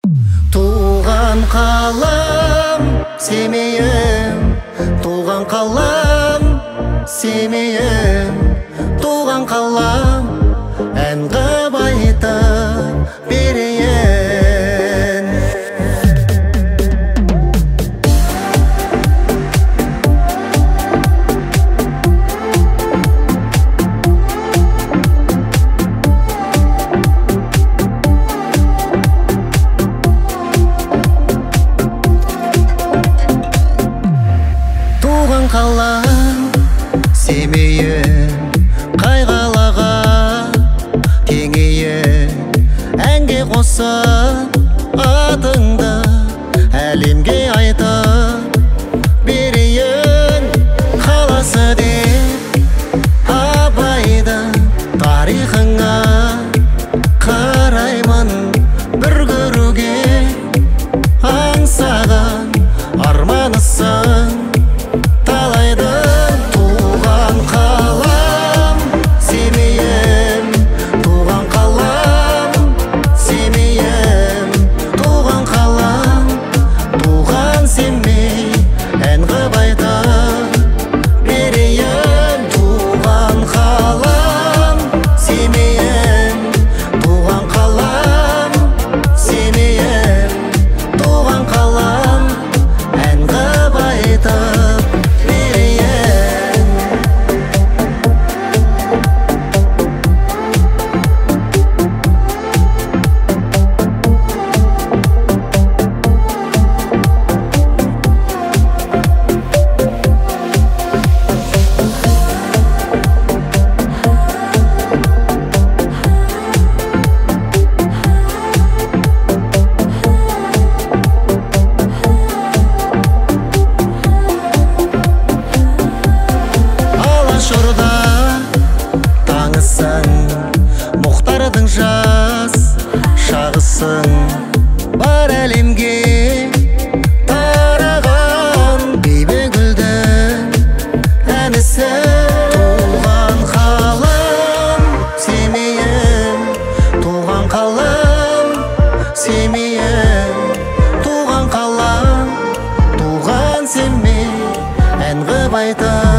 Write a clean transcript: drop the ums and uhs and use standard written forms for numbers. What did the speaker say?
Туған қалам Семейім, туған қалам Семейім, туған қалам ән қып айтып берейін. Туған қалам Семейім, қай қалаға теңейін, әнге қосып атыңды әлемге айтып берейін. Қаласы деп абайдың тарихыңа қараймын, бір көруге аңсаған арманысың талайды. Туған қалам Семейім, туған қалам Семейім, туған қалам, туған Семей ән қып айтып берейін. Туған қалам Семейім, туған қалам Семейім, туған қалам ән қып айтып берейін. Алашорда таңысың, Мұхтардың жас шағысың, бар әлемге тараған бейбігүлдің әнісің. Туған қалам Семейім, туған қалам Семейім, туған қалам, туған Семей ән қып айтып